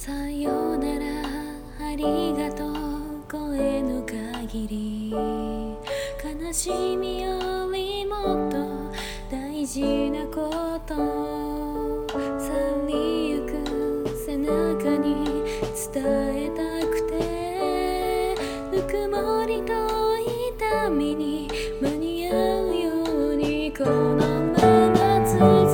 さよならありがとう声の限り悲しみよりもっと大事なこと去りゆく背中に伝えたくてぬくもりと痛みに間に合うようにこのまま続